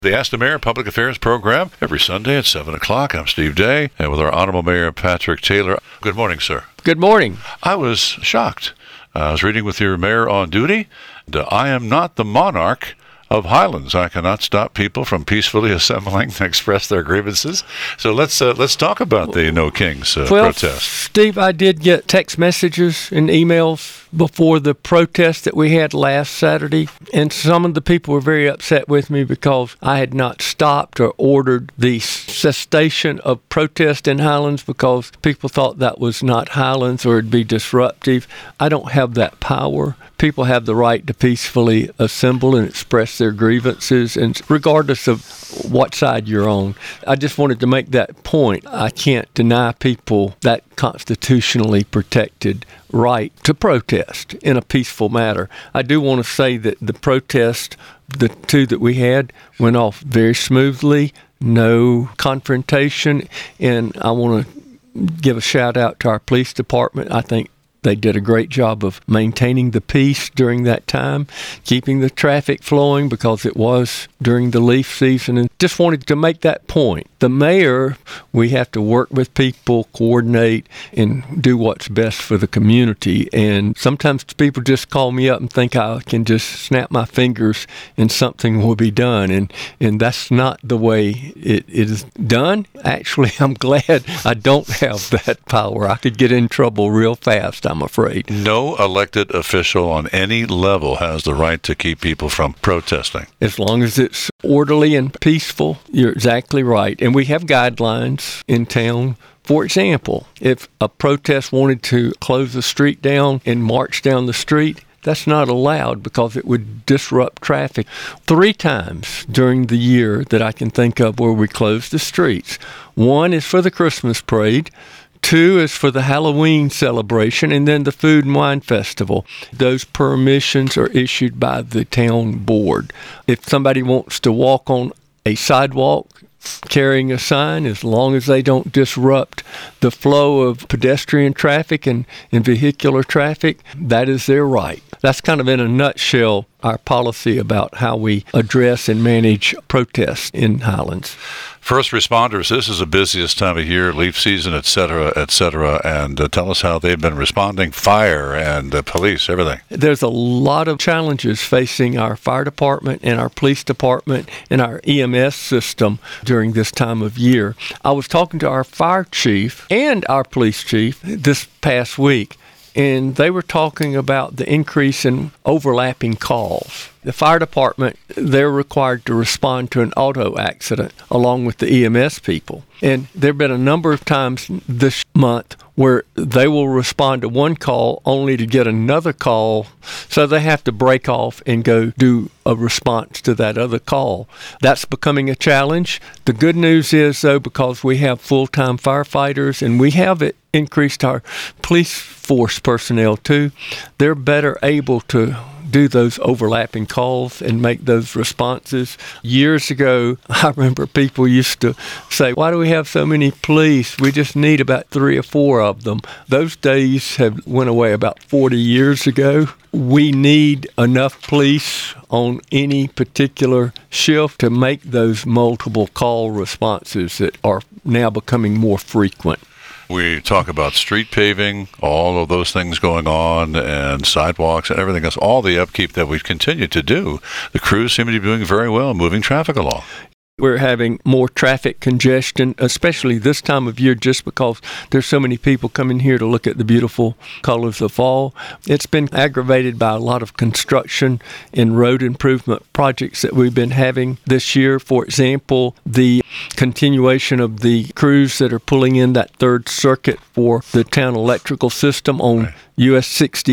The Ask the Mayor Public Affairs program every Sunday at 7 o'clock. I'm Steve Day, and with our Honorable Mayor Patrick Taylor. Good morning, sir. Good morning. I was shocked. I was reading with your mayor on duty. I am not the monarch of Highlands. I cannot stop people from peacefully assembling to express their grievances. So let's talk about the No Kings protest. Steve, I did get text messages and emails before the protest that we had last Saturday, and some of the people were very upset with me because I had not stopped or ordered the cessation of protest in Highlands because people thought that was not Highlands or it'd be disruptive. I don't have that power. People have the right to peacefully assemble and express their grievances, and regardless of what side you're on. I just wanted to make that point. I can't deny people that constitutionally protected right to protest in a peaceful manner. I do want to say that the protest, the two that we had, went off very smoothly, no confrontation, and I want to give a shout out to our police department. I think they did a great job of maintaining the peace during that time, keeping the traffic flowing because it was during the leaf season. And just wanted to make that point. The mayor, we have to work with people, coordinate, and do what's best for the community. And sometimes people just call me up and think I can just snap my fingers and something will be done. And that's not the way it is done. Actually, I'm glad I don't have that power. I could get in trouble real fast, I'm afraid. No elected official on any level has the right to keep people from protesting. As long as it's orderly and peaceful, you're exactly right. And we have guidelines in town. For example, if a protest wanted to close the street down and march down the street, that's not allowed because it would disrupt traffic. 3 times during the year that I can think of where we closed the streets. 1 is for the Christmas parade. 2 is for the Halloween celebration, and then the Food and Wine Festival. Those permissions are issued by the town board. If somebody wants to walk on a sidewalk carrying a sign, as long as they don't disrupt the flow of pedestrian traffic and vehicular traffic, that is their right. That's kind of in a nutshell our policy about how we address and manage protests in Highlands. First responders, this is the busiest time of year, leaf season, et cetera, and tell us how they've been responding, fire and police, everything. There's a lot of challenges facing our fire department and our police department and our EMS system during this time of year. I was talking to our fire chief and our police chief this past week, and they were talking about the increase in overlapping calls. The fire department, they're required to respond to an auto accident along with the EMS people. And there have been a number of times this month where they will respond to one call only to get another call, so they have to break off and go do a response to that other call. That's becoming a challenge. The good news is, though, because we have full-time firefighters and we have increased our police force personnel too, they're better able to do those overlapping calls and make those responses. Years ago, I remember people used to say, why do we have so many police? We just need about 3 or 4 of them. Those days have went away about 40 years ago. We need enough police on any particular shift to make those multiple call responses that are now becoming more frequent. We talk about street paving, all of those things going on, and sidewalks and everything else, all the upkeep that we continue to do. The crews seem to be doing very well, moving traffic along. We're having more traffic congestion, especially this time of year, just because there's so many people coming here to look at the beautiful colors of fall. It's been aggravated by a lot of construction and road improvement projects that we've been having this year. For example, the continuation of the crews that are pulling in that 3rd circuit for the town electrical system on US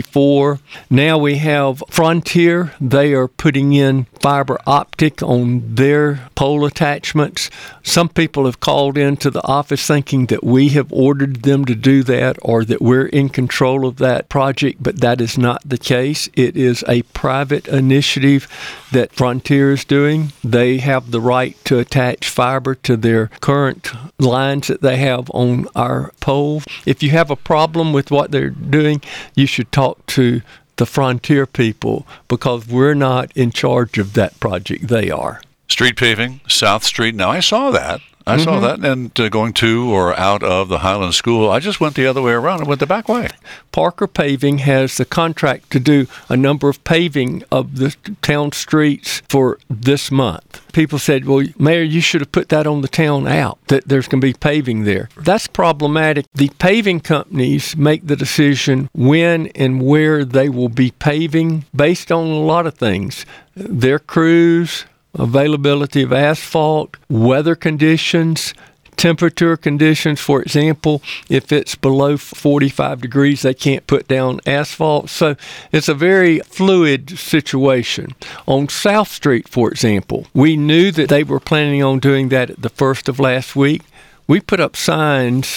64. Now we have Frontier. They are putting in fiber optic on their pole attachments. Some people have called into the office thinking that we have ordered them to do that or that we're in control of that project, but that is not the case. It is a private initiative that Frontier is doing. They have the right to attach fiber to their current lines that they have on our pole. If you have a problem with what they're doing, you should talk to the Frontier people because we're not in charge of that project. They are. Street paving, South Street. Now, I saw that. I saw that, and going to or out of the Highland School, I just went the other way around and went the back way. Parker Paving has the contract to do a number of paving of the town streets for this month. People said, well, Mayor, you should have put that on the town out, that there's going to be paving there. That's problematic. The paving companies make the decision when and where they will be paving based on a lot of things. Their crews, availability of asphalt, weather conditions, temperature conditions. For example, if it's below 45 degrees, they can't put down asphalt. So it's a very fluid situation. On South Street, for example, we knew that they were planning on doing that at the first of last week. We put up signs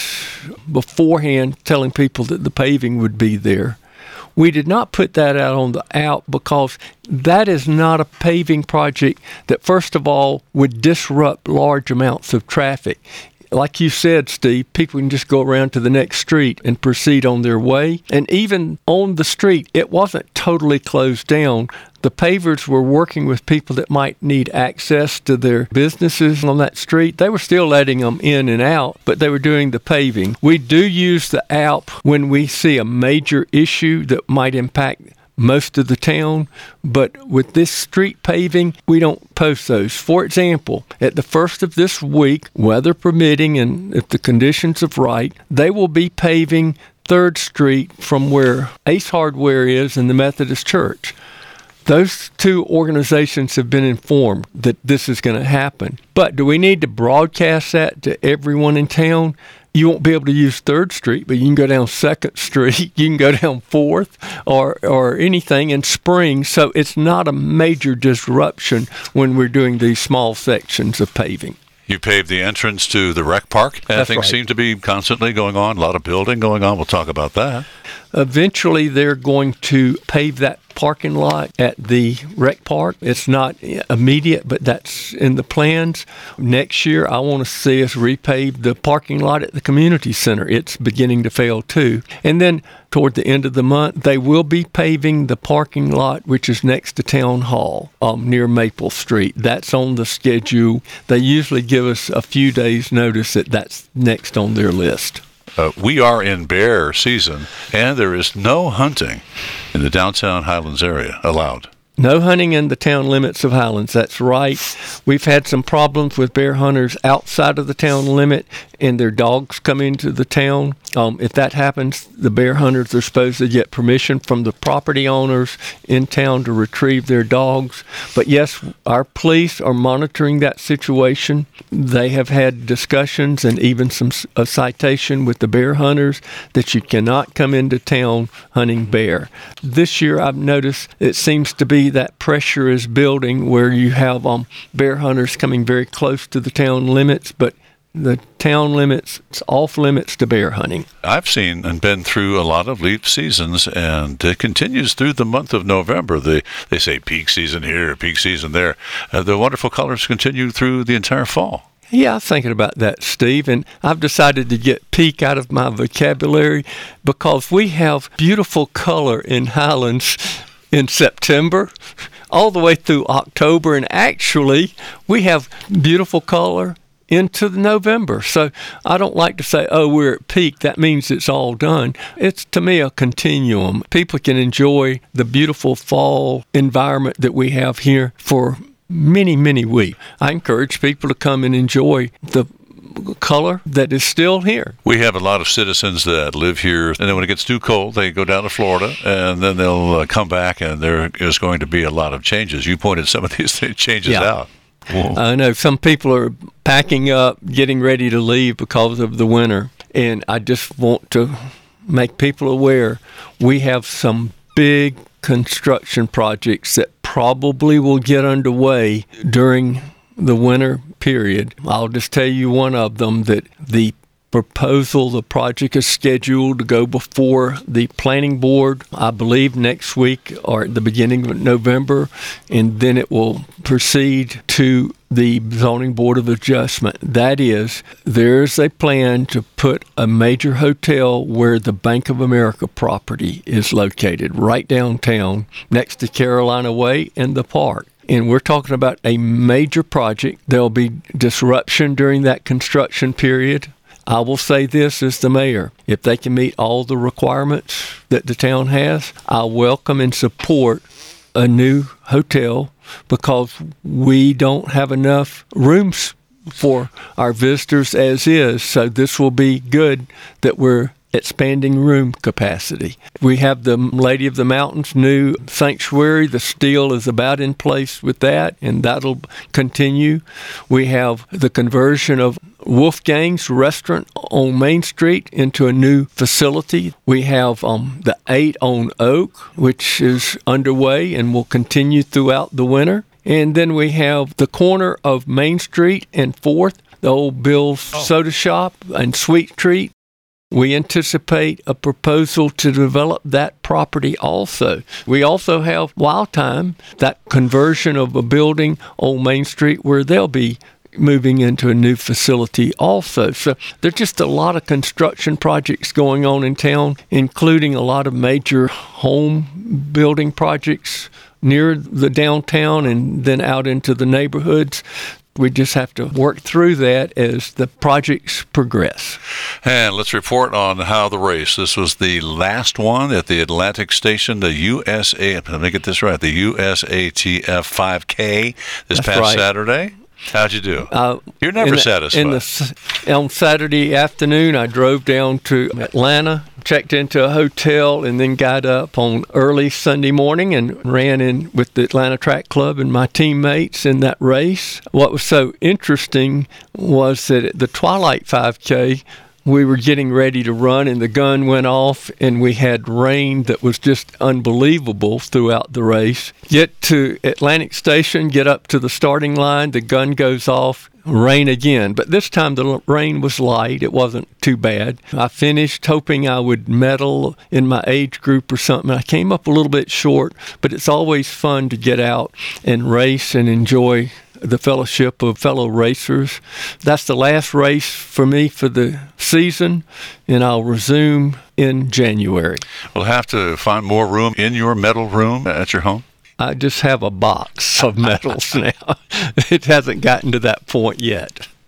beforehand telling people that the paving would be there. We did not put that out on the out because that is not a paving project that, first of all, would disrupt large amounts of traffic. Like you said, Steve, people can just go around to the next street and proceed on their way. And even on the street, it wasn't totally closed down. The pavers were working with people that might need access to their businesses on that street. They were still letting them in and out, but they were doing the paving. We do use the app when we see a major issue that might impact most of the town, but with this street paving, we don't post those. For example, at the first of this week, weather permitting and if the conditions are right, they will be paving 3rd Street from where Ace Hardware is and the Methodist Church. Those two organizations have been informed that this is going to happen. But do we need to broadcast that to everyone in town? You won't be able to use 3rd Street, but you can go down 2nd Street, you can go down 4th or anything in spring. So it's not a major disruption when we're doing these small sections of paving. You paved the entrance to the rec park. That's Things right. seem to be constantly going on, a lot of building going on. We'll talk about that. Eventually, they're going to pave that parking lot at the rec park. It's not immediate, but that's in the plans. Next year, I want to see us repave the parking lot at the community center. It's beginning to fail too. And then toward the end of the month, they will be paving the parking lot, which is next to Town Hall near Maple Street. That's on the schedule. They usually give us a few days' notice that that's next on their list. We are in bear season, and there is no hunting in the downtown Highlands area allowed. No hunting in the town limits of Highlands, that's right. We've had some problems with bear hunters outside of the town limit and their dogs come into the town. If that happens, the bear hunters are supposed to get permission from the property owners in town to retrieve their dogs. But yes, our police are monitoring that situation. They have had discussions and even a citation with the bear hunters that you cannot come into town hunting bear. This year I've noticed it seems to be that pressure is building where you have bear hunters coming very close to the town limits, but the town limits, it's off limits to bear hunting. I've seen and been through a lot of leaf seasons, and it continues through the month of November. They say peak season here, peak season there. The wonderful colors continue through the entire fall. Yeah, I'm thinking about that, Steve, and I've decided to get peak out of my vocabulary because we have beautiful color in Highlands in September all the way through October, and actually we have beautiful color into November. So I don't like to say, oh, we're at peak. That means it's all done. It's, to me, a continuum. People can enjoy the beautiful fall environment that we have here for many, many weeks. I encourage people to come and enjoy the color that is still here. We have a lot of citizens that live here, and then when it gets too cold, they go down to Florida, and then they'll come back, and there is going to be a lot of changes. You pointed some of these changes out. Whoa. I know some people are packing up, getting ready to leave because of the winter, and I just want to make people aware we have some big construction projects that probably will get underway during the winter period. I'll just tell you one of them, that the project is scheduled to go before the planning board, I believe next week or at the beginning of November, and then it will proceed to the Zoning Board of Adjustment. That is, there's a plan to put a major hotel where the Bank of America property is located, right downtown, next to Carolina Way and the park. and we're talking about a major project. There'll be disruption during that construction period. I will say this as the mayor: if they can meet all the requirements that the town has, I welcome and support a new hotel, because we don't have enough rooms for our visitors as is. So this will be good that we're expanding room capacity. We have the Lady of the Mountains new sanctuary. The steel is about in place with that, and that'll continue. We have the conversion of Wolfgang's restaurant on Main Street into a new facility. We have the 8 on Oak, which is underway and will continue throughout the winter. And then we have the corner of Main Street and 4th, the old Bill's Soda Shop and Sweet Treat. We anticipate a proposal to develop that property also. We also have Wild Time, that conversion of a building on Main Street where they'll be moving into a new facility also. So there's just a lot of construction projects going on in town, including a lot of major home building projects near the downtown and then out into the neighborhoods. We just have to work through that as the projects progress. And let's report on how the race. This was the last one at the Atlantic Station, the USA, let me get this right, the USATF 5K this past Saturday. How'd you do? You're never satisfied. On Saturday afternoon, I drove down to Atlanta, checked into a hotel, and then got up on early Sunday morning and ran in with the Atlanta Track Club and my teammates in that race. What was so interesting was that at the Twilight 5K, we were getting ready to run, and the gun went off, and we had rain that was just unbelievable throughout the race. Get to Atlantic Station, get up to the starting line, the gun goes off, rain again. But this time the rain was light. It wasn't too bad. I finished hoping I would medal in my age group or something. I came up a little bit short, but it's always fun to get out and race and enjoy the fellowship of fellow racers. That's the last race for me for the season, and I'll resume in January. We'll have to find more room in your medal room at your home. I just have a box of medals now. It hasn't gotten to that point yet.